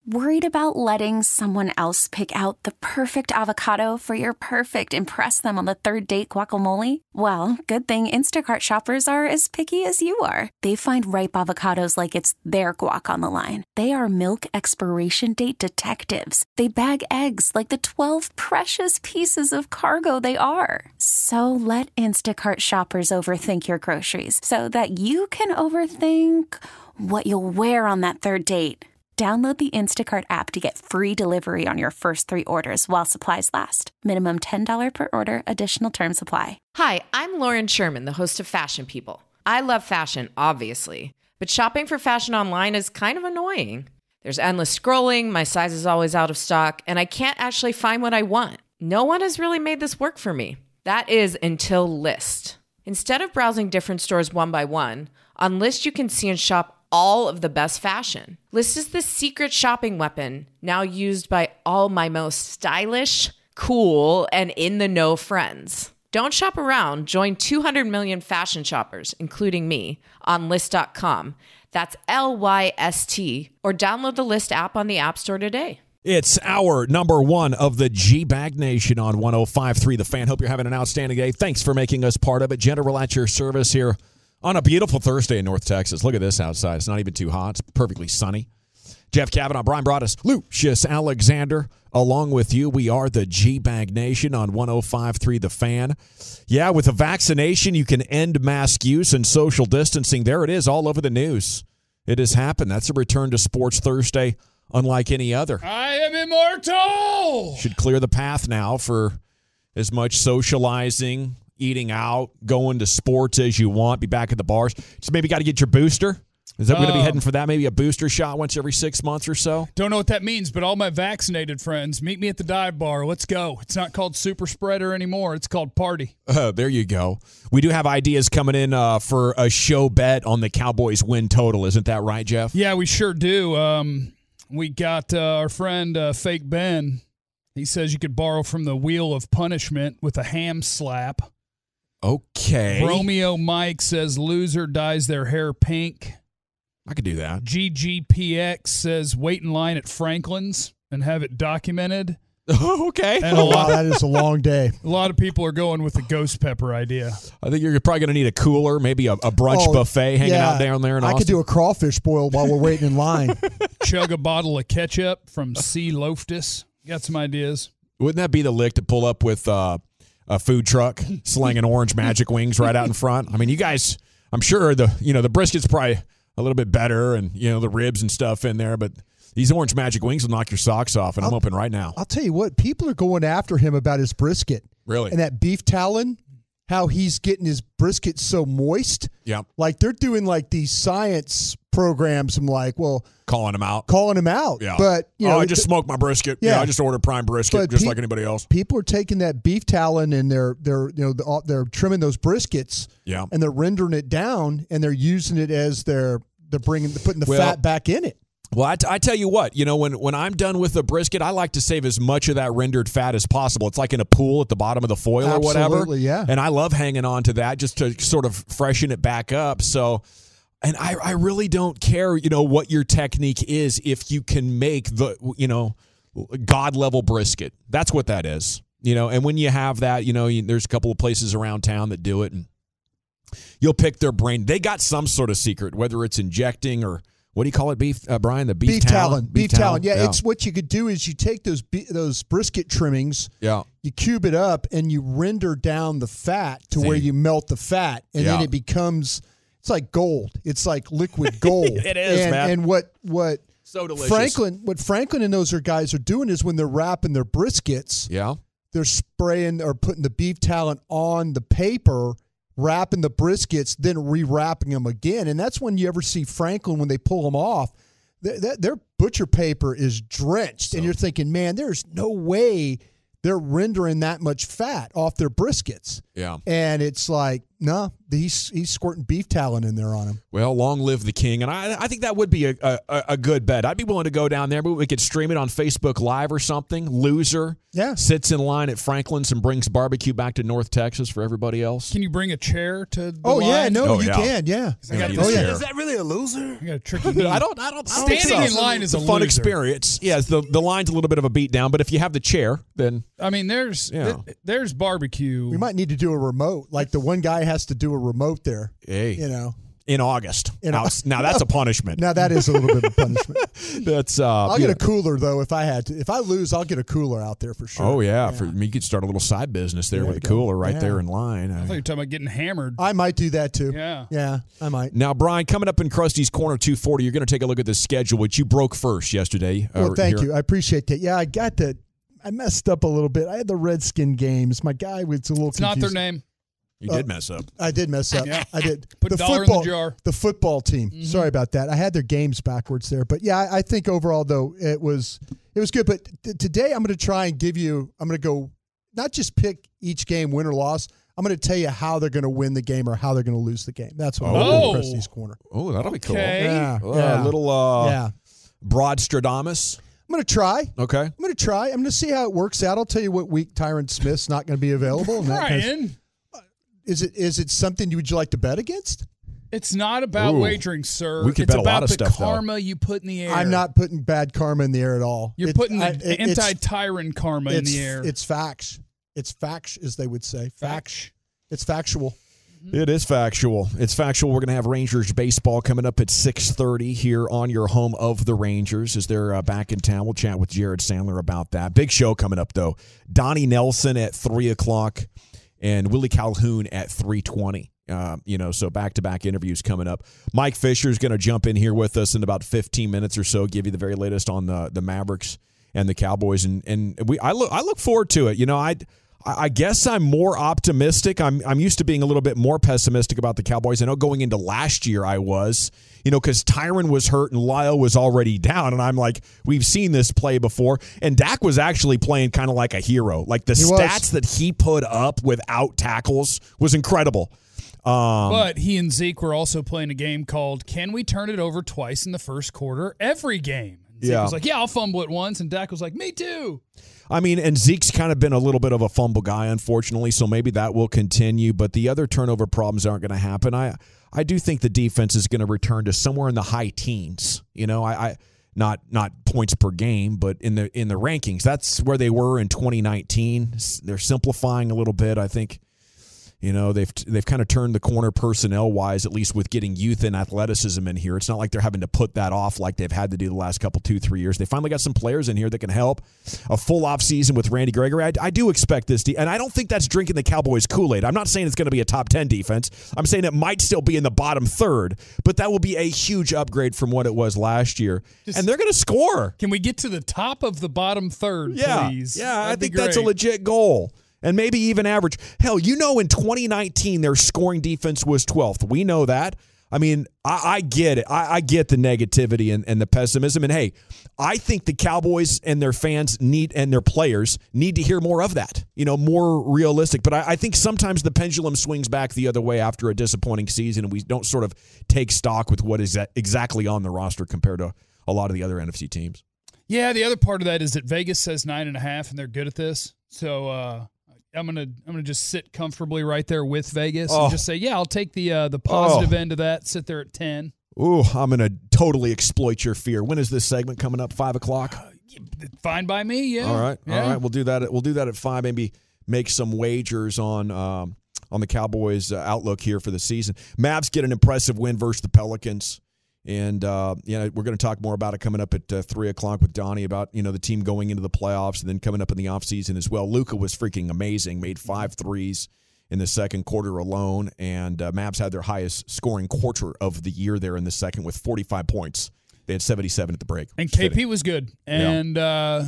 Worried about letting someone else pick out the perfect avocado for your perfect impress them on the third date guacamole? Well, good thing Instacart shoppers are as picky as you are. They find ripe avocados like it's their guac on the line. They are milk expiration date detectives. They bag eggs like the 12 precious pieces of cargo they are. So let Instacart shoppers overthink your groceries so that you can overthink what you'll wear on that third date. Download the Instacart app to get free delivery on your first 3 orders while supplies last. Minimum $10 per order. Additional terms apply. Hi, I'm Lauren Sherman, the host of Fashion People. I love fashion, obviously, but shopping for fashion online is kind of annoying. There's endless scrolling, my size is always out of stock, and I can't actually find what I want. No one has really made this work for me. That is until Lyst. Instead of browsing different stores one by one, on Lyst you can see and shop all of the best fashion. Lyst is the secret shopping weapon now used by all my most stylish, cool, and in-the-know friends. Don't shop around. Join 200 million fashion shoppers, including me, on Lyst.com. That's Lyst, or download the Lyst app on the App Store today. It's our number one of the G-Bag Nation on 105.3 The Fan. Hope you're having an outstanding day. Thanks for making us part of it. General at your service here on a beautiful Thursday in North Texas. Look at this outside. It's not even too hot. It's perfectly sunny. Jeff Kavanaugh, Brian Broaddus, Lucius Alexander, along with you. We are the G-Bag Nation on 105.3 The Fan. Yeah, with a vaccination, you can end mask use and social distancing. There it is, all over the news. It has happened. That's a return to Sports Thursday unlike any other. I am immortal! Should clear the path now for as much socializing, eating out, going to sports as you want, be back at the bars. So maybe got to get your booster. Is that going to be heading for that? Maybe a booster shot once every 6 months or so? Don't know what that means, but all my vaccinated friends, meet me at the dive bar. Let's go. It's not called Super Spreader anymore. It's called Party. There you go. We do have ideas coming in for a show bet on the Cowboys win total. Isn't that right, Jeff? Yeah, we sure do. We got our friend Fake Ben. He says you could borrow from the Wheel of Punishment with a ham slap. Okay. Romeo Mike says loser dyes their hair pink. I could do that. GGPX says wait in line at Franklin's and have it documented. Okay. And wow, that is a long day. A lot of people are going with the ghost pepper idea. I think you're probably going to need a cooler, maybe a brunch buffet hanging out down there in Austin. I could do a crawfish boil while we're waiting in line. Chug a bottle of ketchup from C. Loftus. Got some ideas. Wouldn't that be the lick to pull up with a food truck slinging orange magic wings right out in front? I mean, you guys, I'm sure the brisket's probably a little bit better and, the ribs and stuff in there, but these orange magic wings will knock your socks off, and I'm open right now. I'll tell you what, people are going after him about his brisket. Really? And that beef talon, how he's getting his brisket so moist. Yeah. Like they're doing like these science programs. I'm like, well. Calling him out. Yeah. But, I just smoked my brisket. Yeah. I just ordered prime brisket just like anybody else. People are taking that beef talon and they're trimming those briskets. Yeah. And they're rendering it down and they're using it as they're putting the fat back in it. Well, I tell you what, when I'm done with the brisket, I like to save as much of that rendered fat as possible. It's like in a pool at the bottom of the foil or whatever. Absolutely, yeah. And I love hanging on to that just to sort of freshen it back up. So, and I really don't care, what your technique is if you can make the, God-level brisket. That's what that is. And when you have that, there's a couple of places around town that do it, and you'll pick their brain. They got some sort of secret, whether it's injecting or what do you call it, beef, Brian? The beef talon. Beef talon. Yeah, it's what you could do is you take those brisket trimmings, you cube it up, and you render down the fat to where you melt the fat, and then it becomes, it's like gold. It's like liquid gold. It is, man. And what so delicious. Franklin and those guys are doing is when they're wrapping their briskets, they're spraying or putting the beef talon on the paper, wrapping the briskets, then rewrapping them again. And that's when you ever see Franklin, when they pull them off, their butcher paper is drenched. And you're thinking, man, there's no way they're rendering that much fat off their briskets. Yeah. And it's like, No, he's squirting beef talon in there on him. Well, long live the king. And I think that would be a good bet. I'd be willing to go down there, but we could stream it on Facebook Live or something. Loser sits in line at Franklin's and brings barbecue back to North Texas for everybody else. Can you bring a chair to the line? You can, yeah. Is that really a loser? I got a tricky knee. I don't Standing think so. in line is a fun loser. experience. Yes, the line's a little bit of a beat down, but if you have the chair, then I mean, there's barbecue. We might need to do a remote. Like the one guy has to do a remote there. Hey, in August. Now that's a punishment. Now that is a little bit of a punishment. That's I'll get a cooler though if I had to. If I lose, I'll get a cooler out there for sure. Oh yeah, for me, you could start a little side business there with a cooler right there in line. I thought you were talking about getting hammered. I might do that too. Yeah, I might. Now, Brian, coming up in Krusty's Corner 240, you're going to take a look at the schedule, which you broke first yesterday. Well, thank you. I appreciate that. Yeah, I messed up a little bit. I had the Redskin games. My guy was a little confused. Not their name. You did mess up. I did mess up. Yeah. I did. Put the $1 in the jar. The football team. Mm-hmm. Sorry about that. I had their games backwards there. But, yeah, I think overall, though, it was good. But today I'm going to try and I'm going to go not just pick each game, win or loss. I'm going to tell you how they're going to win the game or how they're going to lose the game. That's what I'm going to do in Krusty's Corner. Oh, that'll be cool. Yeah. A little broad Stradamus. I'm going to try. Okay. I'm going to try. I'm going to see how it works out. I'll tell you what week Tyron Smith's not going to be available. Brian. Is it something would you like to bet against? It's not about wagering, sir. We could bet a lot of stuff, It's about the karma you put in the air. I'm not putting bad karma in the air at all. You're putting the anti-Tyron karma in the air. It's facts. It's facts, as they would say. Facts. It's factual. It is factual. It's factual. We're going to have Rangers baseball coming up at 6:30 here on your home of the Rangers as they're back in town. We'll chat with Jared Sandler about that. Big show coming up, though. Donnie Nelson at 3 o'clock. And Willie Calhoun at 3:20. So back-to-back interviews coming up. Mike Fisher is going to jump in here with us in about 15 minutes or so, give you the very latest on the Mavericks and the Cowboys, I look forward to it. I guess I'm more optimistic. I'm used to being a little bit more pessimistic about the Cowboys. I know going into last year I was, because Tyron was hurt and Lyle was already down. And I'm like, we've seen this play before. And Dak was actually playing kind of like a hero. Like the stats that he put up without tackles was incredible. But he and Zeke were also playing a game called Can We Turn It Over Twice in the First Quarter Every Game? And Zeke was like, I'll fumble it once. And Dak was like, me too. I mean, and Zeke's kind of been a little bit of a fumble guy, unfortunately, so maybe that will continue. But the other turnover problems aren't going to happen. I do think the defense is going to return to somewhere in the high teens. Not points per game, but in the rankings. That's where they were in 2019. They're simplifying a little bit, I think. They've kind of turned the corner personnel-wise, at least with getting youth and athleticism in here. It's not like they're having to put that off like they've had to do the last 2-3 years. They finally got some players in here that can help. A full offseason with Randy Gregory. I do expect this, and I don't think that's drinking the Cowboys' Kool-Aid. I'm not saying it's going to be a top 10 defense. I'm saying it might still be in the bottom third, but that will be a huge upgrade from what it was last year. And they're going to score. Can we get to the top of the bottom third, please? Yeah, I think that's a legit goal. And maybe even average. Hell, in 2019, their scoring defense was 12th. We know that. I mean, I get it. I get the negativity and the pessimism. And, hey, I think the Cowboys and their fans and their players need to hear more of that, more realistic. But I think sometimes the pendulum swings back the other way after a disappointing season, and we don't sort of take stock with what is exactly on the roster compared to a lot of the other NFC teams. Yeah, the other part of that is that Vegas says 9.5, and they're good at this. So, I'm gonna just sit comfortably right there with Vegas and just say, I'll take the positive end of that. Sit there at 10. Ooh, I'm gonna totally exploit your fear. When is this segment coming up? 5 o'clock. Fine by me. Yeah. All right. We'll do that. We'll do that at 5. Maybe make some wagers on the Cowboys' outlook here for the season. Mavs get an impressive win versus the Pelicans. And, we're going to talk more about it coming up at 3 o'clock with Donnie about, the team going into the playoffs and then coming up in the offseason as well. Luka was freaking amazing, made 5 threes in the second quarter alone. And Mavs had their highest scoring quarter of the year there in the second with 45 points. They had 77 at the break. And KP was good. And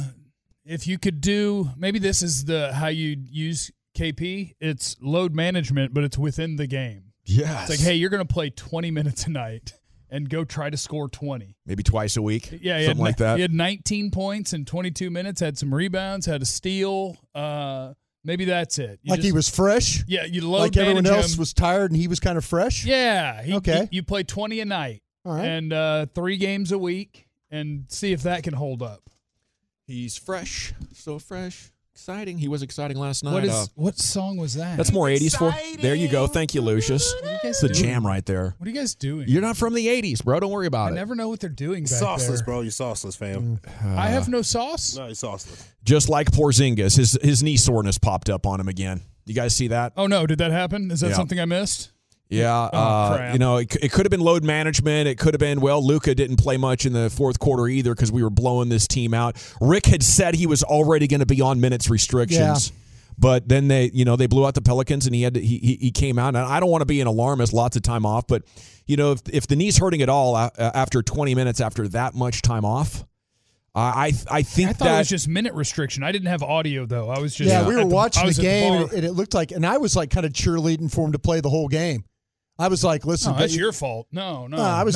if you could do, maybe this is how you use KP, it's load management, but it's within the game. Yes. It's like, hey, you're going to play 20 minutes a night. And go try to score 20. Maybe twice a week. Yeah, something like that. He had 19 points in 22 minutes, had some rebounds, had a steal, Maybe that's it. He was fresh? Yeah, you load like everyone manage else him. was tired and he was kind of fresh? Yeah. Okay. You play 20 a night. All right. And 3 games a week and see if that can hold up. He's fresh. So fresh. Exciting. He was exciting last night. What song was that? That's more 80s for. There you go. Thank you, Lucius. It's a jam right there. What are you guys doing? You're not from the 80s, bro. Don't worry about it. I never know what they're doing back Sauceless, there. bro. You're sauceless, fam. I have no sauce? No, you're sauceless. Just like Porzingis, his knee soreness popped up on him again. You guys see that? Oh, no. Did that happen? Is that something I missed? Yeah, crap. It could have been load management. It could have been, Luka didn't play much in the fourth quarter either because we were blowing this team out. Rick had said he was already going to be on minutes restrictions, but then they blew out the Pelicans and he came out. And I don't want to be an alarmist, lots of time off, but if the knee's hurting at all after 20 minutes after that much time off, I think thought it was just minute restriction. I didn't have audio though. I was just we were watching the game and it looked like, and I was like kind of cheerleading for him to play the whole game. I was like, listen, that's your fault. No.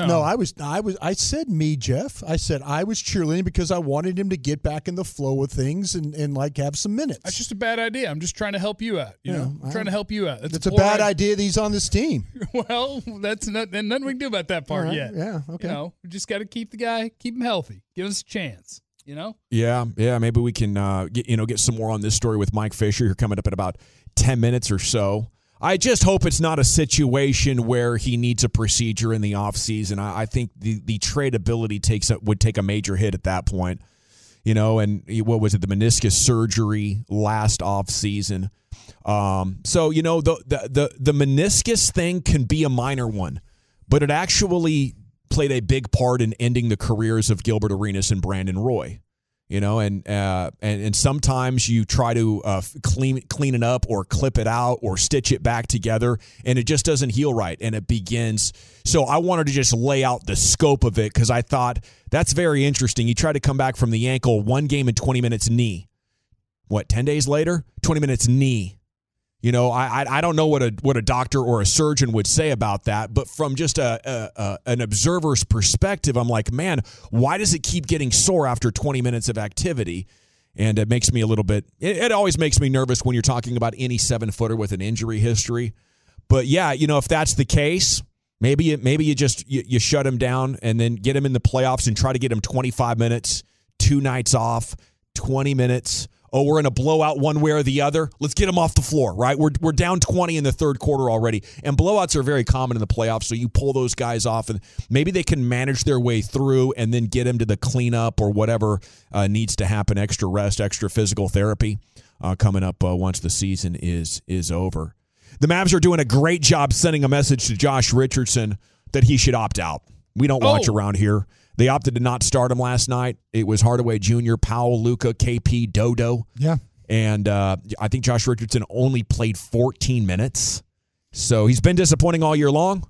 I said Jeff. I said I was cheerleading because I wanted him to get back in the flow of things and like have some minutes. That's just a bad idea. I'm just trying to help you out. I'm trying to help you out. It's a bad idea that he's on this team. Well, that's nothing we can do about that part yet. Yeah, okay. We just got to keep him healthy. Give us a chance. Yeah. Maybe we can get some more on this story with Mike Fisher. You're coming up in about 10 minutes or so. I just hope it's not a situation where he needs a procedure in the offseason. I think the tradability would take a major hit at that point. And what was it, the meniscus surgery last offseason. So, the meniscus thing can be a minor one, but it actually played a big part in ending the careers of Gilbert Arenas and Brandon Roy. And sometimes you try to clean it up or clip it out or stitch it back together, and it just doesn't heal right, and it begins. So I wanted to just lay out the scope of it because I thought that's very interesting. You try to come back from the ankle, 1 game and 20 minutes knee. 10 days later? 20 minutes knee. I don't know what a doctor or a surgeon would say about that, but from just an observer's perspective, I'm like, man, why does it keep getting sore after 20 minutes of activity? And it makes me a little bit. It always makes me nervous when you're talking about any 7-footer with an injury history. But yeah, if that's the case, maybe you just you shut him down and then get him in the playoffs and try to get him 25 minutes, 2 nights off, 20 minutes. Oh, we're in a blowout one way or the other. Let's get them off the floor, right? We're down 20 in the third quarter already. And blowouts are very common in the playoffs, so you pull those guys off, and maybe they can manage their way through and then get them to the cleanup or whatever needs to happen, extra rest, extra physical therapy coming up once the season is over. The Mavs are doing a great job sending a message to Josh Richardson that he should opt out. We don't watch around here. They opted to not start him last night. It was Hardaway Jr., Powell, Luka, KP, Dodo. Yeah. And I think Josh Richardson only played 14 minutes. So he's been disappointing all year long.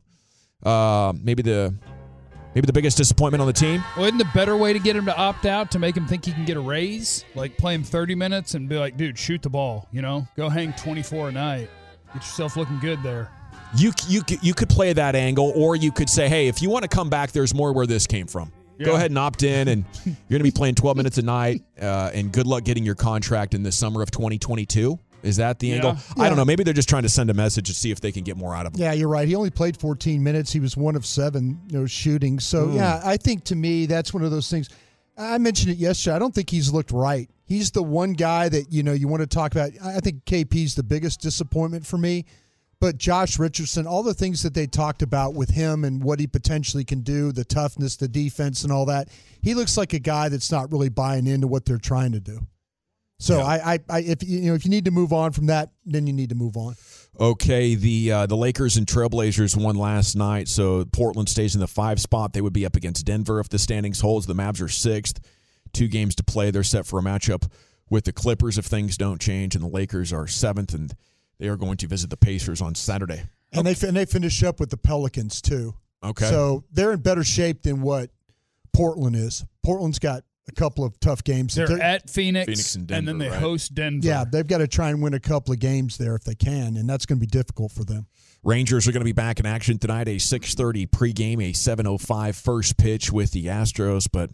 Maybe the biggest disappointment on the team. Well, isn't the better way to get him to opt out to make him think he can get a raise? Like play him 30 minutes and be like, dude, shoot the ball. Go hang 24 a night. Get yourself looking good there. You could play that angle, or you could say, hey, if you want to come back, there's more where this came from. Yeah. Go ahead and opt in, and you're going to be playing 12 minutes a night, and good luck getting your contract in the summer of 2022. Is that the angle? Yeah. I don't know. Maybe they're just trying to send a message to see if they can get more out of him. Yeah, you're right. He only played 14 minutes. He was 1 of 7 shooting. So, yeah, I think to me that's one of those things. I mentioned it yesterday. I don't think he's looked right. He's the one guy that, you want to talk about. I think KP's the biggest disappointment for me. But Josh Richardson, all the things that they talked about with him and what he potentially can do, the toughness, the defense, and all that, he looks like a guy that's not really buying into what they're trying to do. So yeah. If you need to move on from that, then you need to move on. Okay, the Lakers and Trailblazers won last night, so Portland stays in the 5 spot. They would be up against Denver if the standings holds. The Mavs are 6th, 2 games to play. They're set for a matchup with the Clippers if things don't change, and the Lakers are 7th, and they are going to visit the Pacers on Saturday. And they finish up with the Pelicans, too. Okay. So they're in better shape than what Portland is. Portland's got a couple of tough games. They're at Phoenix and Denver, and then they host Denver. Yeah, they've got to try and win a couple of games there if they can, and that's going to be difficult for them. Rangers are going to be back in action tonight, a 6:30 pregame, a 7:05 first pitch with the Astros, but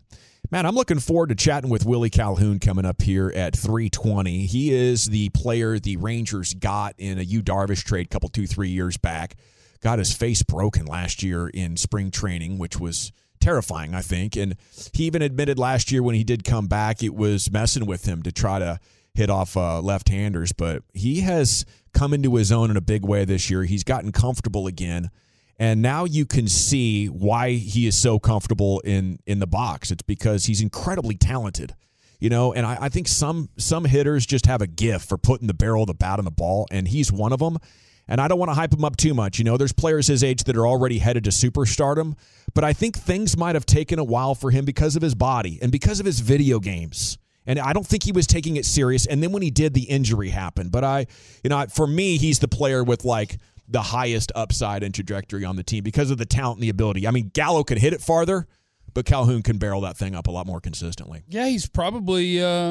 Man, I'm looking forward to chatting with Willie Calhoun coming up here at 3:20. He is the player the Rangers got in a Yu Darvish trade 2-3 years back. Got his face broken last year in spring training, which was terrifying, I think. And he even admitted last year when he did come back, it was messing with him to try to hit off left-handers. But he has come into his own in a big way this year. He's gotten comfortable again. And now you can see why he is so comfortable in the box. It's because he's incredibly talented, and I think some hitters just have a gift for putting the barrel of the bat on the ball, and he's one of them. And I don't want to hype him up too much. There's players his age that are already headed to superstardom, but I think things might have taken a while for him because of his body and because of his video games. And I don't think he was taking it serious. And then when he did, the injury happened. But for me, he's the player with the highest upside and trajectory on the team because of the talent and the ability. I mean, Gallo can hit it farther, but Calhoun can barrel that thing up a lot more consistently. Yeah, he's probably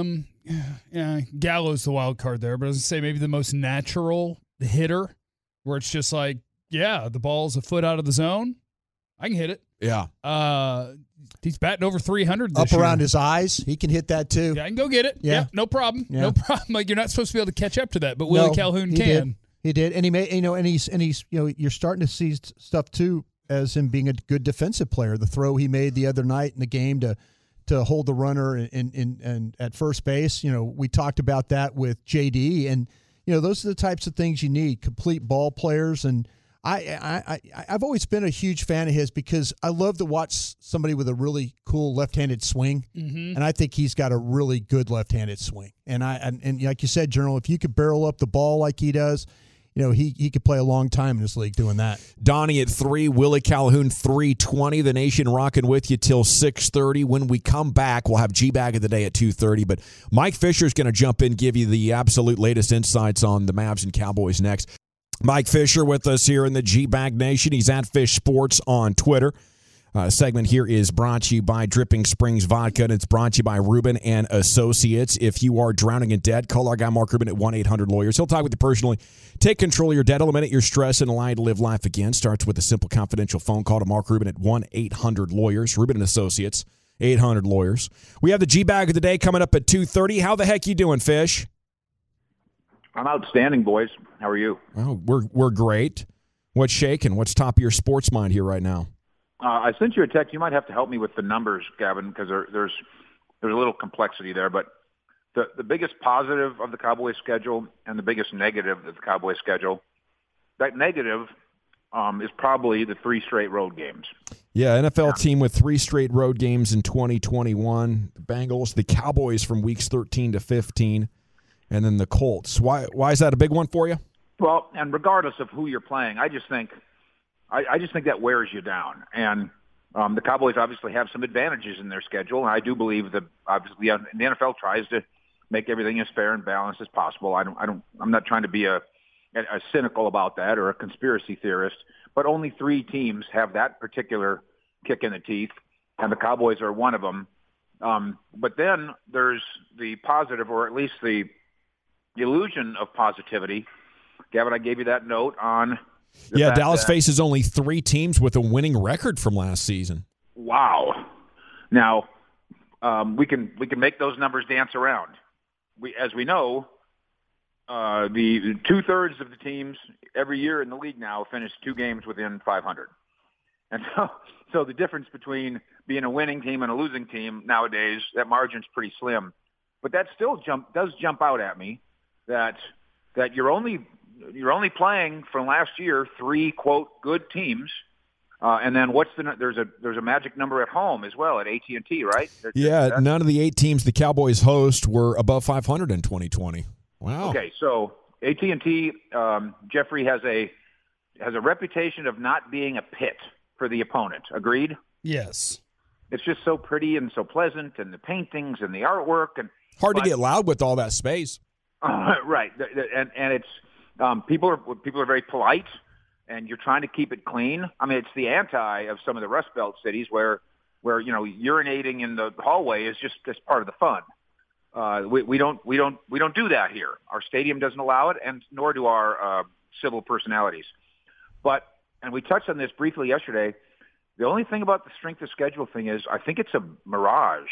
Gallo's the wild card there, but I was going to say maybe the most natural hitter where it's just the ball's a foot out of the zone. I can hit it. Yeah. He's batting over 300 up this year. Around his eyes. He can hit that too. Yeah, I can go get it. Yeah, no problem. Yeah. No problem. You're not supposed to be able to catch up to that, but Willie Calhoun can. Did. He did, and he made, and he's, you're starting to see stuff too as him being a good defensive player. The throw he made the other night in the game to hold the runner in at first base. We talked about that with JD, and those are the types of things you need: complete ball players. And I've always been a huge fan of his because I love to watch somebody with a really cool left-handed swing, and I think he's got a really good left-handed swing. And like you said, General, if you could barrel up the ball like he does, he could play a long time in this league doing that. Donnie at 3, Willie Calhoun 3:20. The Nation rocking with you till 6:30. When we come back, we'll have G-Bag of the Day at 2:30. But Mike Fisher's going to jump in, give you the absolute latest insights on the Mavs and Cowboys next. Mike Fisher with us here in the G-Bag Nation. He's at Fish Sports on Twitter. Segment here is brought to you by Dripping Springs Vodka, and it's brought to you by Rubin and Associates. If you are drowning in debt, call our guy Mark Rubin at 1-800-LAWYERS. He'll talk with you personally. Take control of your debt, eliminate your stress, and allow you to live life again. Starts with a simple confidential phone call to Mark Rubin at 1-800-LAWYERS. Rubin and Associates, 800-LAWYERS. We have the G-Bag of the Day coming up at 2:30. How the heck you doing, Fish? I'm outstanding, boys. How are you? Oh, we're great. What's shaking? What's top of your sports mind here right now? I sent you a text. You might have to help me with the numbers, Gavin, because there's a little complexity there. But the biggest positive of the Cowboys schedule and the biggest negative of the Cowboys schedule, that negative is probably the 3 straight road games. Yeah, NFL team with 3 straight road games in 2021. The Bengals, the Cowboys from weeks 13 to 15, and then the Colts. Why is that a big one for you? Well, and regardless of who you're playing, I just think that wears you down. And the Cowboys obviously have some advantages in their schedule, and I do believe that obviously the NFL tries to make everything as fair and balanced as possible. I'm not trying to be a cynical about that or a conspiracy theorist, but only 3 teams have that particular kick in the teeth, and the Cowboys are one of them. But then there's the positive, or at least the illusion of positivity. Gavin, I gave you that note on. Yeah, Dallas faces only 3 teams with a winning record from last season. Wow. Now, we can make those numbers dance around. As we know, the 2/3 of the teams every year in the league now finish 2 games within 500. And so the difference between being a winning team and a losing team nowadays, that margin's pretty slim. But that still does jump out at me that you're only playing from last year 3 quote good teams, and then there's a magic number at home as well at AT&T, right? Yeah, none of the 8 teams the Cowboys host were above 500 in 2020. Wow. Okay, so AT&T, Jeffrey has a reputation of not being a pit for the opponent. Agreed? Yes. It's just so pretty and so pleasant, and the paintings and the artwork, and hard to get loud with all that space. Right, and it's. People are very polite, and you're trying to keep it clean. I mean, it's the anti of some of the Rust Belt cities where urinating in the hallway is just part of the fun. We don't do that here. Our stadium doesn't allow it, and nor do our civil personalities. And we touched on this briefly yesterday. The only thing about the strength of schedule thing is I think it's a mirage,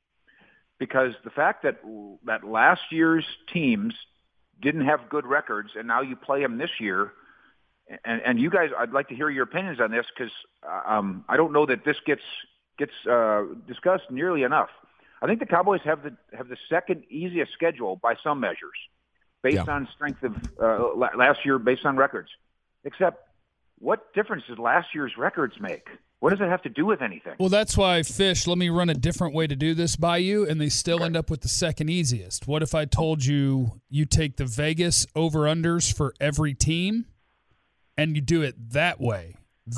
because the fact that last year's teams didn't have good records and now you play them this year, and you guys, I'd like to hear your opinions on this, because I don't know that this gets discussed nearly enough. I think the Cowboys have the second easiest schedule by some measures, based on strength of last year, based on records. Except, what difference did last year's records make? What does it have to do with anything? Well, that's why, Fish, let me run a different way to do this by you, and they still end up with the second easiest. What if I told you take the Vegas over-unders for every team, and you do it that way?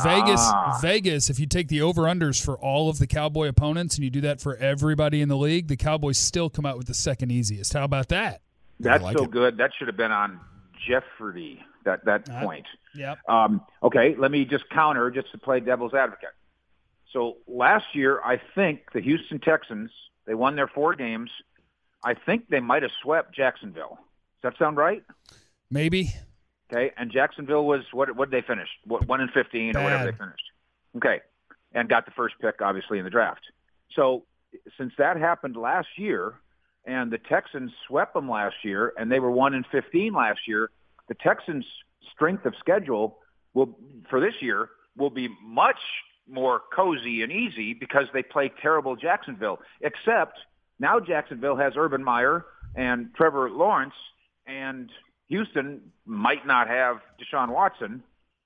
Vegas, if you take the over-unders for all of the Cowboy opponents and you do that for everybody in the league, the Cowboys still come out with the second easiest. How about that? That's good. That should have been on Jeopardy, that point. Yep. Okay, let me just counter, just to play devil's advocate. So last year, I think the Houston Texans, they won their 4 games. I think they might have swept Jacksonville. Does that sound right? Maybe. Okay, and Jacksonville was, what did they finish? 1-15 or whatever they finished. Okay, and got the first pick, obviously, in the draft. So since that happened last year, and the Texans swept them last year, and they were 1-15 last year, the Texans' strength of schedule for this year will be much more cozy and easy because they play terrible Jacksonville. Except now Jacksonville has Urban Meyer and Trevor Lawrence, and Houston might not have Deshaun Watson,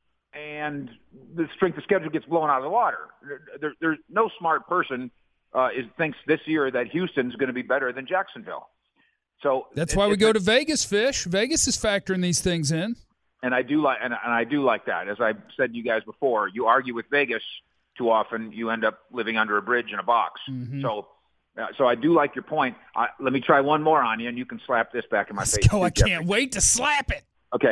and the strength of schedule gets blown out of the water. There's no smart person thinks this year that Houston's going to be better than Jacksonville. So that's why we go to Vegas, Fish. Vegas is factoring these things in. And I do like that. As I've said to you guys before, you argue with Vegas too often, you end up living under a bridge in a box. Mm-hmm. So I do like your point. Let me try one more on you, and you can slap this back in my face. Let's go. I can't wait to slap it. Okay.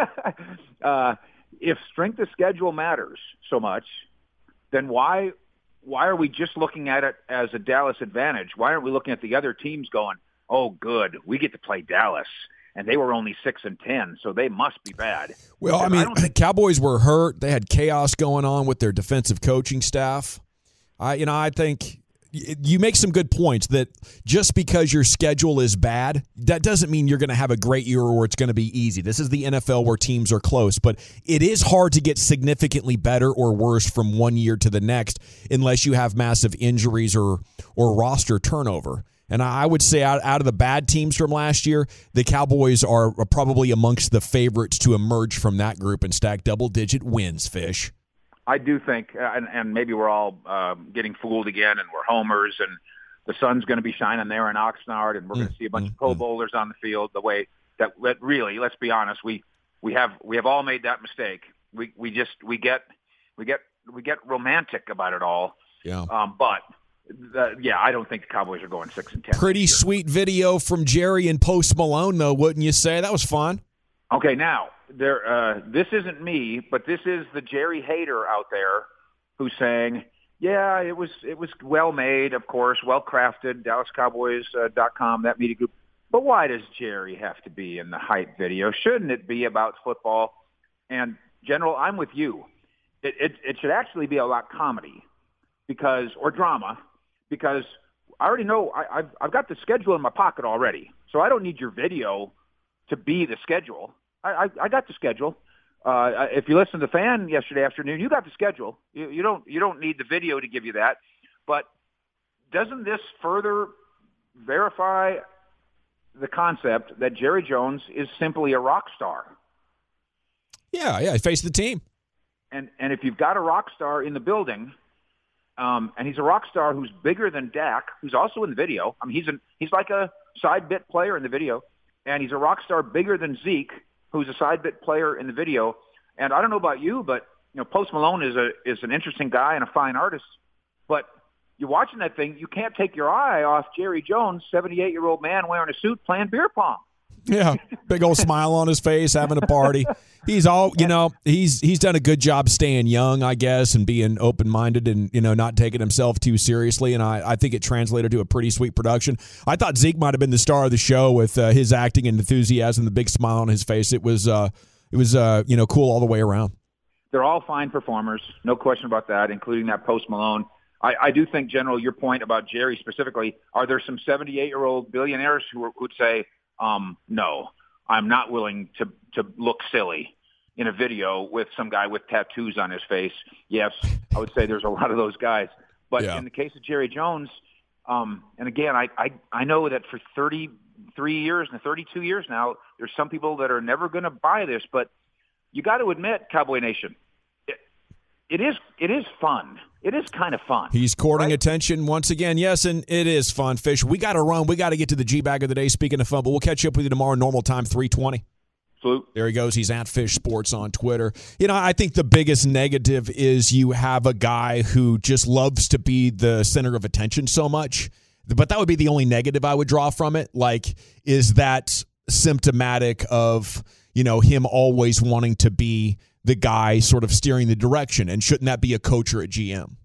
If strength of schedule matters so much, then why are we just looking at it as a Dallas advantage? Why aren't we looking at the other teams going, oh, good, we get to play Dallas, and they were only 6-10, so they must be bad. Well, I mean, Cowboys were hurt. They had chaos going on with their defensive coaching staff. I think you make some good points that just because your schedule is bad, that doesn't mean you're going to have a great year or it's going to be easy. This is the NFL where teams are close, but it is hard to get significantly better or worse from one year to the next unless you have massive injuries or roster turnover. And I would say out of the bad teams from last year, the Cowboys are probably amongst the favorites to emerge from that group and stack double-digit wins, Fish. I do think, and maybe we're all getting fooled again, and we're homers, and the sun's going to be shining there in Oxnard, and we're going to see a bunch of Pro Bowlers on the field. The way that really, let's be honest, we have all made that mistake. We get romantic about it all. Yeah. But I don't think the Cowboys are going 6-10. Pretty sweet video from Jerry and Post Malone, though, wouldn't you say? That was fun. Okay, now this isn't me, but this is the Jerry hater out there who's saying, yeah, it was well made, of course, well crafted, DallasCowboys.com, that media group. But why does Jerry have to be in the hype video? Shouldn't it be about football? And General, I'm with you. It should actually be about comedy or drama, because I already know I've got the schedule in my pocket already, so I don't need your video to be the schedule. I got the schedule. If you listened to the Fan yesterday afternoon, you got the schedule. You don't need the video to give you that. But doesn't this further verify the concept that Jerry Jones is simply a rock star? Yeah, he faced the team. And if you've got a rock star in the building, and he's a rock star who's bigger than Dak, who's also in the video. I mean, he's like a side bit player in the video. And he's a rock star bigger than Zeke, who's a side bit player in the video. And I don't know about you, but Post Malone is an interesting guy and a fine artist. But you're watching that thing, you can't take your eye off Jerry Jones, 78-year-old man wearing a suit playing beer pong. Yeah, big old smile on his face, having a party. He's he's done a good job staying young, I guess, and being open-minded and, not taking himself too seriously. And I think it translated to a pretty sweet production. I thought Zeke might have been the star of the show with his acting and enthusiasm, the big smile on his face. It was cool all the way around. they're all fine performers, no question about that, including that Post Malone. I do think, General, your point about Jerry specifically, are there some 78-year-old billionaires who would say, no, I'm not willing to look silly in a video with some guy with tattoos on his face? Yes, I would say there's a lot of those guys. But in the case of Jerry Jones, and again, I know that for 33 years and 32 years now, there's some people that are never going to buy this, but you got to admit, Cowboy Nation, it is fun. It is kind of fun. He's courting attention once again. Yes, and it is fun, Fish. We got to run. We got to get to the G-Bag of the day. Speaking of fun, but we'll catch up with you tomorrow, normal time, 3:20. Salute. There he goes. He's at Fish Sports on Twitter. You know, I think the biggest negative is you have a guy who just loves to be the center of attention so much. But that would be the only negative I would draw from it. Like, is that symptomatic of, you know, him always wanting to be the guy sort of steering the direction? And shouldn't that be a coach or a GM?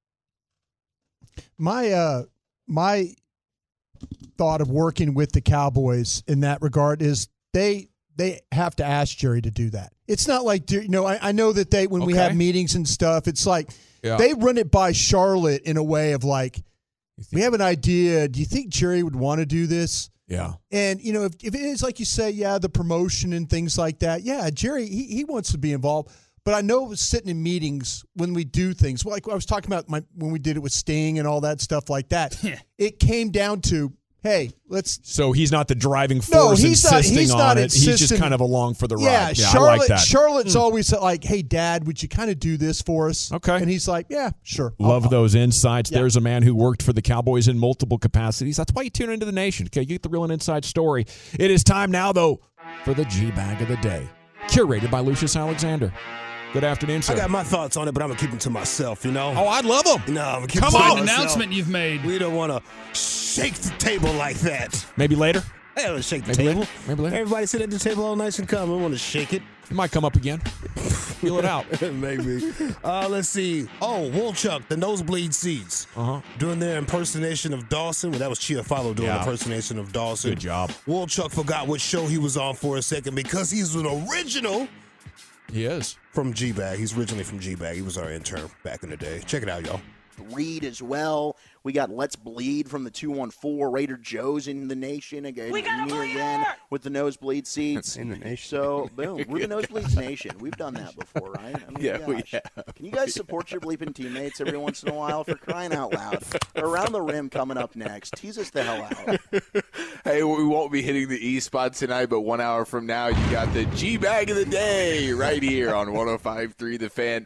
My thought of working with the Cowboys in that regard is they have to ask Jerry to do that. It's not like, you know, I know that when we have meetings and stuff, it's like they run it by Charlotte in a way of like, we have an idea. Do you think Jerry would want to do this? Yeah. And, you know, if it is like you say, the promotion and things like that, Jerry, he wants to be involved. But I know sitting in meetings when we do things, like I was talking about when we did it with Sting and all that stuff like that, it came down to, hey, let's. So he's not the driving force insisting on it. He's just kind of along for the ride. Yeah, Charlotte, I like that. Charlotte's always like, hey, Dad, would you kind of do this for us? Okay. And he's like, yeah, sure. Love those insights. Yeah. There's a man who worked for the Cowboys in multiple capacities. That's why you tune into the Nation. Okay, you get the real and inside story. It is time now, though, for the G-Bag of the day, curated by Lucius Alexander. Good afternoon, sir. I got my thoughts on it, but I'm going to keep them to myself, you know? Oh, I'd love them. No, I'm going to keep them to myself. Come on, announcement you've made. We don't want to shake the table like that. Maybe later? Hey, let's shake the table. Maybe later. Everybody sit at the table all nice and calm. We want to shake it. It might come up again. Feel it out. Maybe. Let's see. Oh, Woolchuck, the nosebleed seats. Doing their impersonation of Dawson. Well, that was Chiafalo doing impersonation of Dawson. Good job. Woolchuck forgot what show he was on for a second because he's an original. He is. From G-Bag. He's originally from G-Bag. He was our intern back in the day. Check it out, y'all. Reed as well. We got Let's Bleed from the 214. Raider Joe's in the Nation again. We got here again with the nosebleed seats. In the Nation. So, boom. We're the Nosebleeds Nation. We've done that before, right? I mean, we have. Can you guys support your bleeping teammates every once in a while, for crying out loud? Around the Rim coming up next. Tease us the hell out. Hey, we won't be hitting the E spot tonight, but 1 hour from now, you got the G-Bag of the day right here on 105.3 The Fan.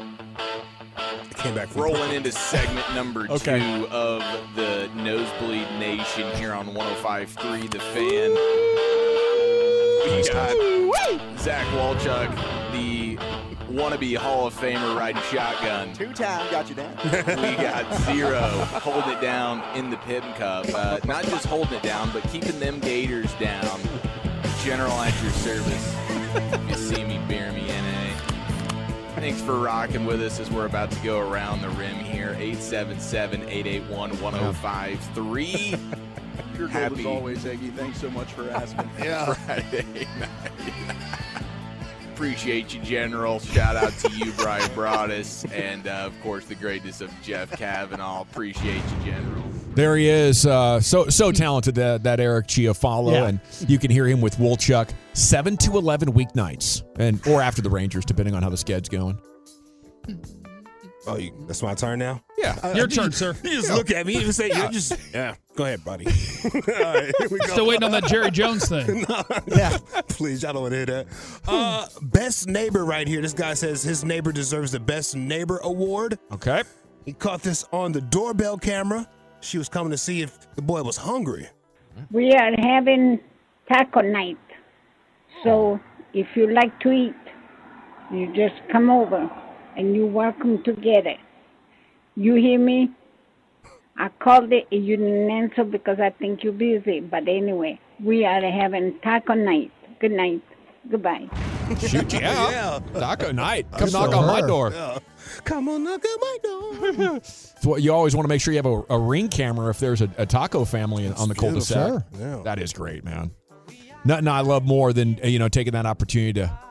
Came back rolling into segment number 2 of the Nosebleed Nation here on 105.3 The Fan. We got Zach Walchuk, the wannabe Hall of Famer riding shotgun. 2-time, got you down. We got Zero holding it down in the Pittman Cup. Not just holding it down, but keeping them Gators down. General at your service. You see me, bear me, NA. Thanks for rocking with us as we're about to go around the rim here. 877-881-1053. You're good as always, Eggy. Thanks so much for asking. Friday night. Appreciate you, General. Shout out to you, Brian Broaddus, and, of course, the greatness of Jeff Kavanaugh. Appreciate you, General. There he is. So talented, that Eric Chiafalo, and you can hear him with Woolchuck 7 to 11 weeknights, or after the Rangers, depending on how the sched's going. Oh, that's my turn now? Yeah. Your turn, sir. You just look at me and say, you're just, go ahead, buddy. All right, here we go. Still waiting on that Jerry Jones thing. Please, y'all don't want to hear that. Best neighbor right here. This guy says his neighbor deserves the Best Neighbor Award. Okay. He caught this on the doorbell camera. She was coming to see if the boy was hungry. We are having taco night. So if you like to eat, you just come over and you're welcome to get it. You hear me? I called it and you didn't answer because I think you're busy. But anyway, we are having taco night. Good night. Goodbye. Shoot, yeah. Taco night. Come knock on my door. Yeah. Come on, knock on my door. So you always want to make sure you have a ring camera if there's a taco family on the cul-de-sac. Sure. Yeah. That is great, man. Nothing I love more than taking that opportunity to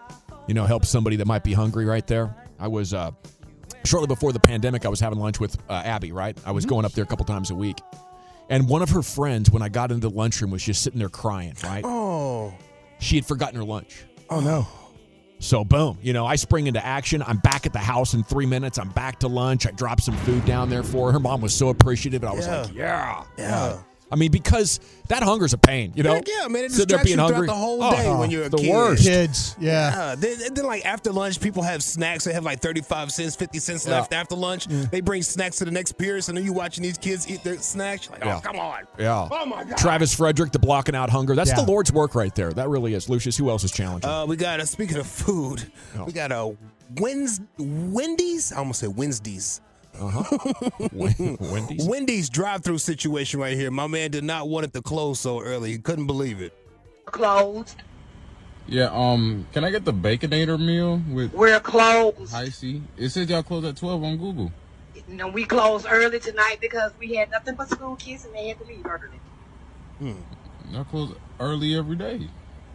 help somebody that might be hungry right there. I was, shortly before the pandemic, I was having lunch with Abby, right? I was going up there a couple times a week. And one of her friends, when I got into the lunchroom, was just sitting there crying, right? Oh. She had forgotten her lunch. Oh, no. So, boom, I spring into action. I'm back at the house in 3 minutes. I'm back to lunch. I dropped some food down there for her. Her mom was so appreciative. And I was like, yeah. I mean, because that hunger's a pain, Yeah, man. It distracts you throughout the whole day when you're a kid. The worst. Kids, yeah. Then, like, after lunch, people have snacks. They have, like, 35 cents, 50 cents left after lunch. They bring snacks to the next period, so then you watching these kids eat their snacks. You're like, oh, come on. Yeah. Oh, my God. Travis Frederick, the blocking out hunger. That's the Lord's work right there. That really is. Lucius, who else is challenging? We got, speaking of food, we got a Wendy's. I almost said Wednesdays. Wendy's? Wendy's drive-through situation right here. My man did not want it to close so early. He couldn't believe it. Closed. Yeah, can I get the Baconator meal with... We're closed. I see. It says y'all close at 12 on Google. No, we closed early tonight because we had nothing but school kids and they had to leave early. Y'all close early every day.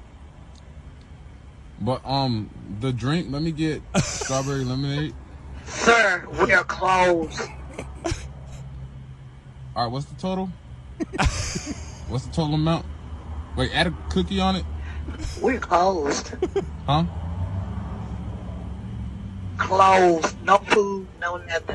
But, the drink, let me get strawberry lemonade. Sir, we are closed. All right, what's the total? What's the total amount? Wait, add a cookie on it? We're closed. Huh? Closed. No food, no nothing.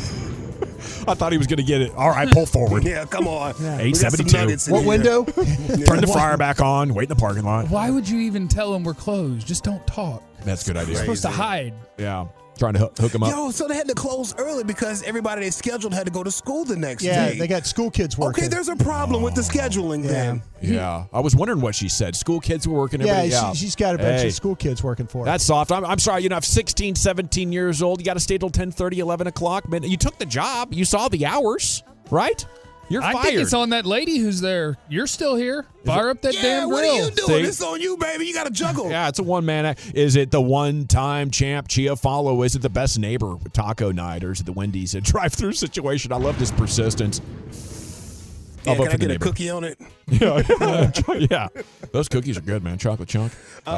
I thought he was going to get it. All right, pull forward. Yeah, come on. 872. What window? Turn the fryer back on. Wait in the parking lot. Why would you even tell them we're closed? Just don't talk. That's a good idea. You're supposed to hide. Yeah. Trying to hook them up. Yo, so they had to close early because everybody they scheduled had to go to school the next day. Yeah, they got school kids working. Okay, there's a problem with the scheduling then. Yeah. I was wondering what she said. School kids were working every day. She's got a bunch of school kids working for her. That's soft. I'm sorry. I'm 16, 17 years old. You got to stay till 10:30, 11 o'clock. Man, you took the job. You saw the hours, right? You're fired. I think it's on that lady who's there. You're still here. Fire up that damn grill. What are you doing? It's on you, baby. You got to juggle. Yeah, it's a one-man act. Is it the one-time champ Chiafalo? Is it the best neighbor with taco night? Or is it the Wendy's a drive-through situation? I love this persistence. Yeah, can I get a cookie on it? Yeah. Those cookies are good, man. Chocolate chunk.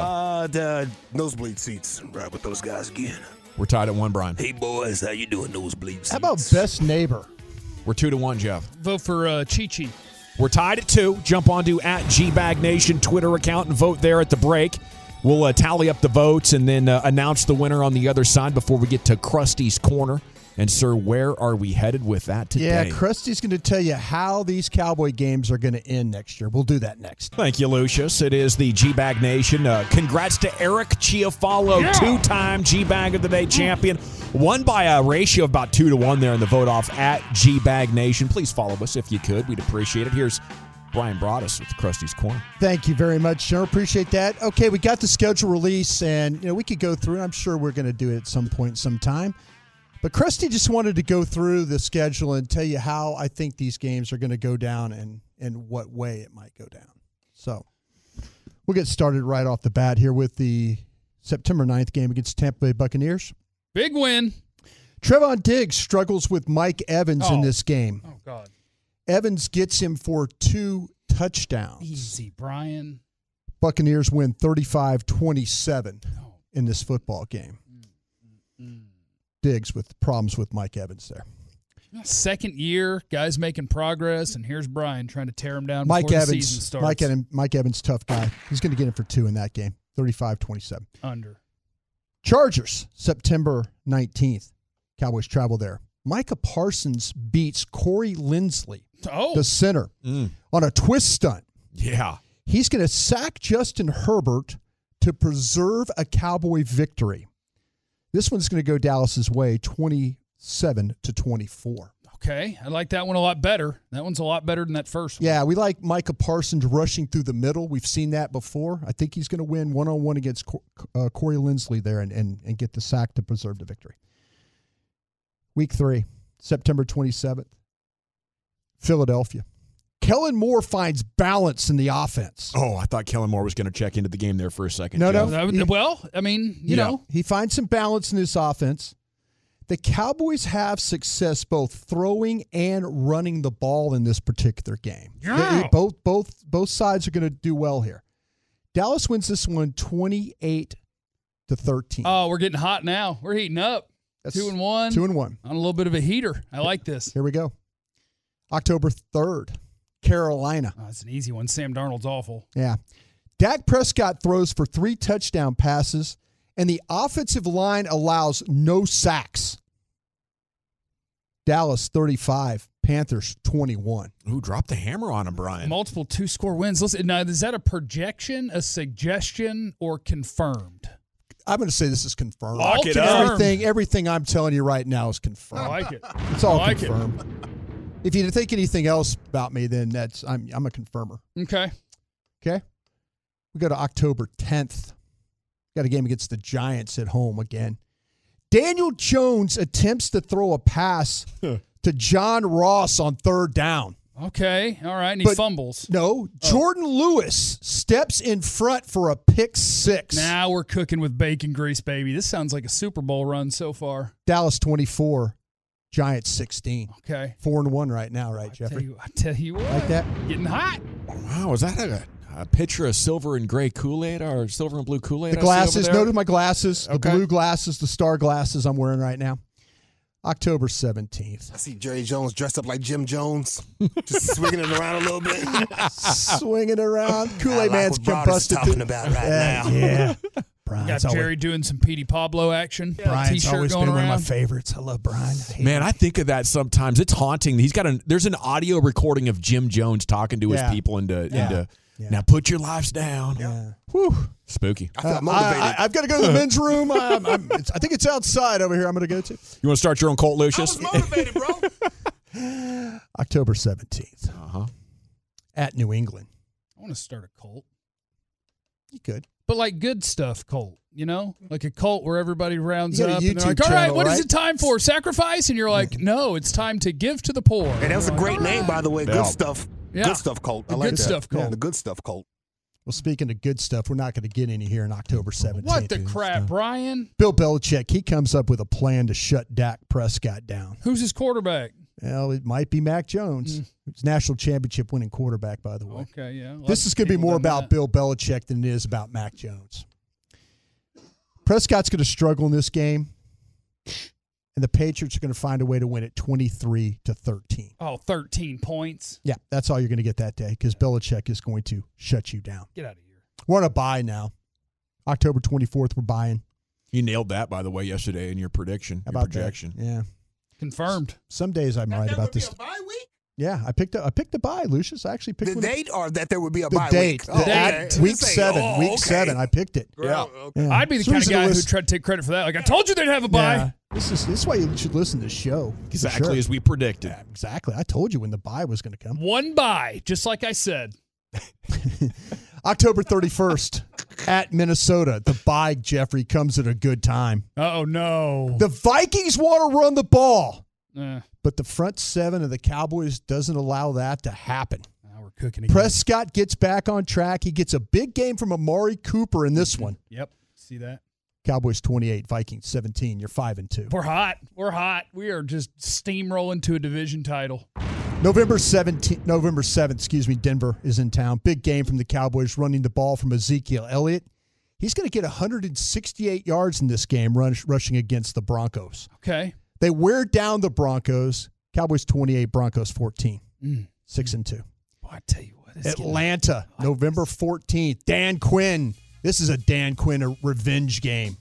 The nosebleed seats. Right with those guys again. We're tied at 1, Brian. Hey, boys. How you doing, nosebleed seats? How about best neighbor? We're 2-1, Jeff. Vote for Chi-Chi. We're tied at 2. Jump onto @GBagNation Twitter account and vote there at the break. We'll tally up the votes and then announce the winner on the other side before we get to Krusty's Corner. And, sir, where are we headed with that today? Yeah, Krusty's going to tell you how these Cowboy games are going to end next year. We'll do that next. Thank you, Lucius. It is the G-Bag Nation. Congrats to Eric Chiafalo, two-time G-Bag of the Day champion. Won by a ratio of about 2-1 there in the vote off at G-Bag Nation. Please follow us if you could. We'd appreciate it. Here's Brian Broaddus with Krusty's Corner. Thank you very much, sir. Appreciate that. Okay, we got the schedule release, and we could go through it. I'm sure we're going to do it at some point, sometime. But Krusty just wanted to go through the schedule and tell you how I think these games are going to go down and what way it might go down. So we'll get started right off the bat here with the September 9th game against Tampa Bay Buccaneers. Big win. Trevon Diggs struggles with Mike Evans in this game. Oh, God. Evans gets him for 2 touchdowns. Easy, Brian. Buccaneers win 35-27 in this football game. Diggs with problems with Mike Evans there. Second year, guys making progress, and here's Brian trying to tear him down before the season starts. Mike Evans, tough guy. He's going to get him for 2 in that game. 35-27. Under. Chargers, September 19th. Cowboys travel there. Micah Parsons beats Corey Linsley, the center, on a twist stunt. Yeah. He's going to sack Justin Herbert to preserve a Cowboy victory. This one's going to go Dallas's way, 27-24. Okay, I like that one a lot better. That one's a lot better than that first one. Yeah, we like Micah Parsons rushing through the middle. We've seen that before. I think he's going to win one-on-one against Corey Linsley there and get the sack to preserve the victory. Week 3, September 27th, Philadelphia. Kellen Moore finds balance in the offense. Oh, I thought Kellen Moore was going to check into the game there for a second. No. Well, I mean, you know. He finds some balance in this offense. The Cowboys have success both throwing and running the ball in this particular game. Yeah. Both sides are going to do well here. Dallas wins this one 28-17. to 13. Oh, we're getting hot now. We're heating up. That's 2-1. 2-1. On a little bit of a heater. I like this. Here we go. October 3rd, Carolina. Oh, that's an easy one. Sam Darnold's awful. Yeah. Dak Prescott throws for 3 touchdown passes, and the offensive line allows no sacks. Dallas 35, Panthers 21. Ooh, drop the hammer on him, Brian. Multiple 2-score wins. Listen, now, is that a projection, a suggestion, or confirmed? I'm going to say this is confirmed. Lock it up. Everything I'm telling you right now is confirmed. I like it. It's all I like confirmed. If you think anything else about me, then I'm a confirmer. Okay. Okay. We go to October 10th. Got a game against the Giants at home again. Daniel Jones attempts to throw a pass to John Ross on 3rd down. Okay. All right. And he fumbles. No. Jordan Lewis steps in front for a pick 6. Now we're cooking with bacon grease, baby. This sounds like a Super Bowl run so far. Dallas 24, Giants 16. Okay. 4-1 right now, right, Jeffrey? I tell you what. Like that? Getting hot. Wow, is that a picture of silver and gray Kool-Aid or silver and blue Kool-Aid? The glasses. Notice my glasses. Okay. The blue glasses, the star glasses I'm wearing right now. October 17th. I see Jerry Jones dressed up like Jim Jones, just swinging it around a little bit. Swinging around. Kool-Aid I like Man's what Broad is busted talking through. about right now. Yeah. Got Brian's Jerry doing some Petey Pablo action. Brian's T-shirt always going been around. one of my favorites. I love Brian. Man, I think of that sometimes. It's haunting. There's an audio recording of Jim Jones talking to his people into now put your lives down. Yeah. Whew. Spooky. I felt motivated. I've got to go to the men's room. I think it's outside over here. I'm going to go to. You want to start your own cult, Lucius? I was motivated, bro. October 17th. At New England. I want to start a cult. You could. But like good stuff cult, you know? Like a cult where everybody rounds You got a up and they're like, YouTube all right, channel, what is right? it time for? Sacrifice? And you're like, no, it's time to give to the poor. And that was a great name, by the way. Yeah. Good stuff. Yeah. Good stuff cult. I The like good that. stuff cult. Yeah, the good stuff cult. Well, speaking of good stuff, we're not going to get any here in October 17th. What the crap, Brian? Bill Belichick, he comes up with a plan to shut Dak Prescott down. Who's his quarterback? Well, it might be Mac Jones. It's national championship winning quarterback, by the way. Okay, yeah. This is going to be more about Bill Belichick than it is about Mac Jones. Prescott's going to struggle in this game, and the Patriots are going to find a way to win it 23-13. Oh, 13 points. Yeah, that's all you're going to get that day because Belichick is going to shut you down. Get out of here. We're on a bye now. October 24th, we're buying. You nailed that, by the way, yesterday in your prediction, your projection. That? Yeah. Confirmed. Some days I'm right about this. Bye week? Yeah, I picked a bye, Lucius. I actually picked The date or that there would be a the bye date. week? Week 7. Week 7. I picked it. Yeah. Yeah. I'd be the kind of guy who tried to take credit for that. Like, I told you they'd have a bye. Yeah. This is why you should listen to the show. Exactly as we predicted. Yeah, exactly. I told you when the bye was going to come. One bye, just like I said. October 31st at Minnesota. The bye, Jeffrey, comes at a good time. Oh, no. The Vikings want to run the ball. Now But the front seven of the Cowboys doesn't allow that to happen. we're cooking again. Prescott gets back on track. He gets a big game from Amari Cooper in this one. Yep. See that? Cowboys 28, Vikings 17. You're 5-2. We're hot. We're hot. We are just steamrolling to a division title. November 7th, Denver is in town. Big game from the Cowboys running the ball from Ezekiel Elliott. He's going to get 168 yards in this game rushing against the Broncos. Okay. They wear down the Broncos. Cowboys 28, Broncos 14. 6-2. Boy, I tell you what. Atlanta, November 14th. Dan Quinn. This is a Dan Quinn revenge game.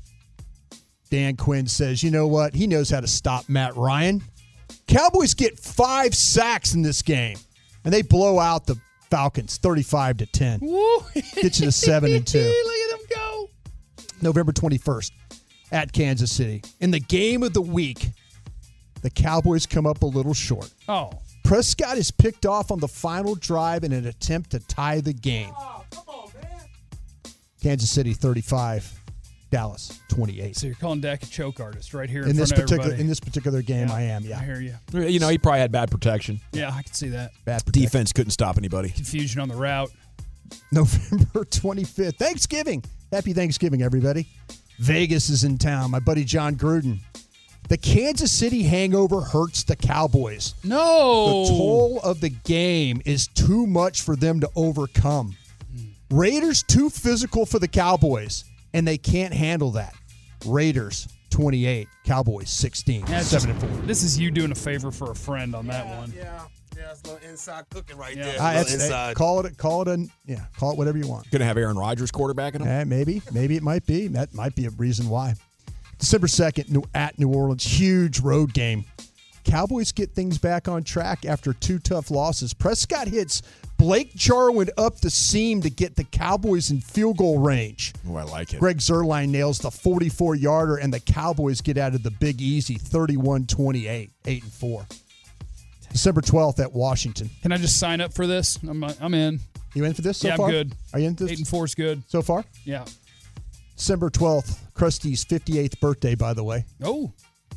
Dan Quinn says, you know what? He knows how to stop Matt Ryan. Cowboys get 5 sacks in this game, and they blow out the Falcons 35-10. Woo. Get you to 7-2. Look at them go. November 21st at Kansas City. In the game of the week, the Cowboys come up a little short. Oh. Prescott is picked off on the final drive in an attempt to tie the game. Oh, come on, man. Kansas City 35, Dallas 28. So you're calling Dak a choke artist right here In front this of everybody. particular game, Yeah, I am. Yeah, I hear you. You know, he probably had bad protection. Yeah, I can see that. bad protection. Defense couldn't stop anybody. Confusion on the route. November 25th, Thanksgiving. Happy Thanksgiving, everybody. Vegas is in town. My buddy John Gruden. The Kansas City hangover hurts the Cowboys. No. The toll of the game is too much for them to overcome. Raiders too physical for the Cowboys. and they can't handle that. Raiders 28, Cowboys 16, 7-4. This is you doing a favor for a friend on that one. Yeah, it's a little inside cooking right there. Inside. Call it whatever you want. Going to have Aaron Rodgers quarterbacking them? Maybe it might be. That might be a reason why. December 2nd at New Orleans, huge road game. Cowboys get things back on track after 2 tough losses. Prescott hits Blake Jarwin up the seam to get the Cowboys in field goal range. Oh, I like it. Greg Zuerlein nails the 44-yarder, and the Cowboys get out of the Big Easy 31-28, 8-4. December 12th at Washington. Can I just sign up for this? I'm in. You in for this so yeah, far? I'm good. Are you in this? 8-4 is good. So far? Yeah. December 12th, Krusty's 58th birthday, by the way. Oh.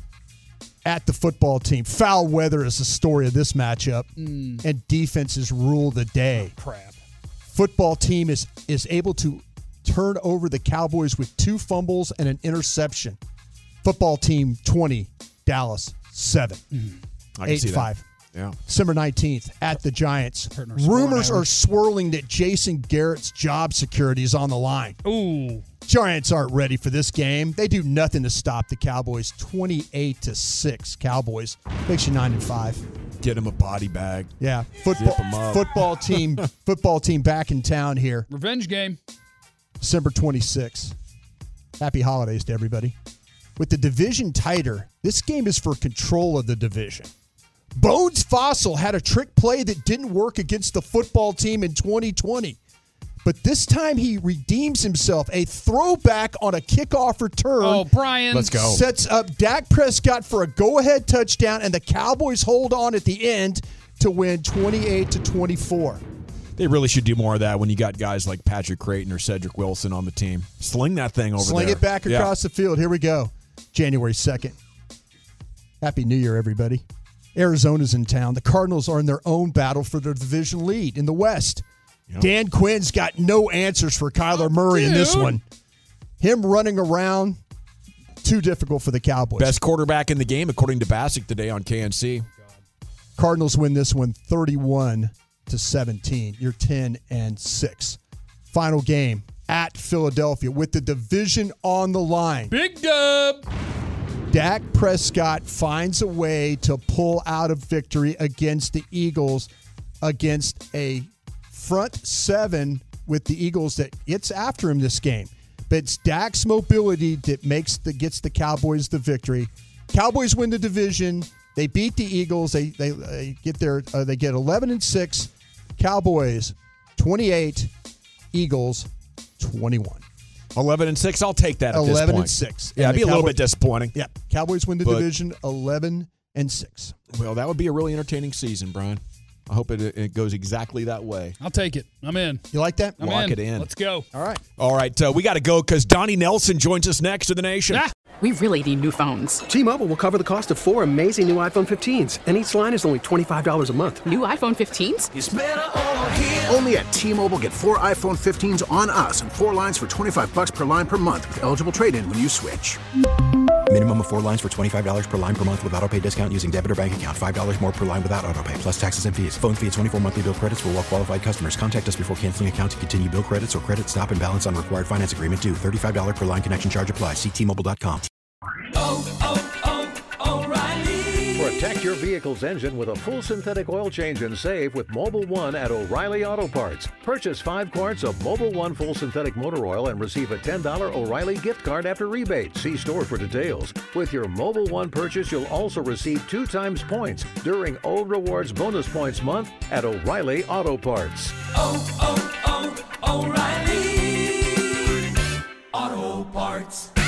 At the football team. Foul weather is the story of this matchup, and defenses rule the day. Oh, crap. Football team is able to turn over the Cowboys with 2 fumbles and an interception. Football team 20, Dallas 7. 8-5. Yeah. December 19th at the Giants. Rumors are swirling that Jason Garrett's job security is on the line. Ooh. Giants aren't ready for this game. They do nothing to stop the Cowboys. 28-6 Cowboys. Makes you 9-5. Get him a body bag. Yeah. Zip him up. Football team back in town here. Revenge game. December 26th. Happy holidays to everybody. With the division tighter, this game is for control of the division. Bones Fossil had a trick play that didn't work against the football team in 2020. But this time he redeems himself. A throwback on a kickoff return. Oh, Brian. Let's go. Sets up Dak Prescott for a go-ahead touchdown, and the Cowboys hold on at the end to win 28-24. They really should do more of that when you got guys like Patrick Creighton or Cedric Wilson on the team. Sling that thing over there. Sling it back across the field. Here we go. January 2nd. Happy New Year, everybody. Arizona's in town. The Cardinals are in their own battle for their division lead in the West. Yep. Dan Quinn's got no answers for Kyler Murray in this one. Him running around, too difficult for the Cowboys. Best quarterback in the game, according to Bassick today on KNC. Cardinals win this one 31-17. You're 10-6. Final game at Philadelphia with the division on the line. Big dub. Dak Prescott finds a way to pull out a victory against the Eagles, against a front 7 with the Eagles that gets after him this game. But it's Dak's mobility that gets the Cowboys the victory. Cowboys win the division. They beat the Eagles. They get 11-6. Cowboys 28. Eagles 21. 11-6. I'll take that at this point. 11-6. Yeah, it'd be a little bit disappointing. Yeah, Cowboys win the division 11-6. Well, that would be a really entertaining season, Brian. I hope it goes exactly that way. I'll take it. I'm in. You like that? Lock it in. Let's go. All right. All right. We got to go because Donnie Nelson joins us next to the nation. We really need new phones. T-Mobile will cover the cost of 4 amazing new iPhone 15s, and each line is only $25 a month. New iPhone 15s? It's better over here. Only at T-Mobile, get 4 iPhone 15s on us and 4 lines for $25 per line per month with eligible trade-in when you switch. Minimum of 4 lines for $25 per line per month with autopay discount using debit or bank account. $5 more per line without autopay, plus taxes and fees. Phone fee at 24 monthly bill credits for well-qualified customers. Contact us before canceling account to continue bill credits or credit stop and balance on required finance agreement due. $35 per line connection charge applies. See T-Mobile.com. O'Reilly. Protect your vehicle's engine with a full synthetic oil change and save with Mobil 1 at O'Reilly Auto Parts. Purchase 5 quarts of Mobil 1 full synthetic motor oil and receive a $10 O'Reilly gift card after rebate. See store for details. With your Mobil 1 purchase, you'll also receive 2 times points during O Rewards Bonus Points Month at O'Reilly Auto Parts. O'Reilly Auto Parts.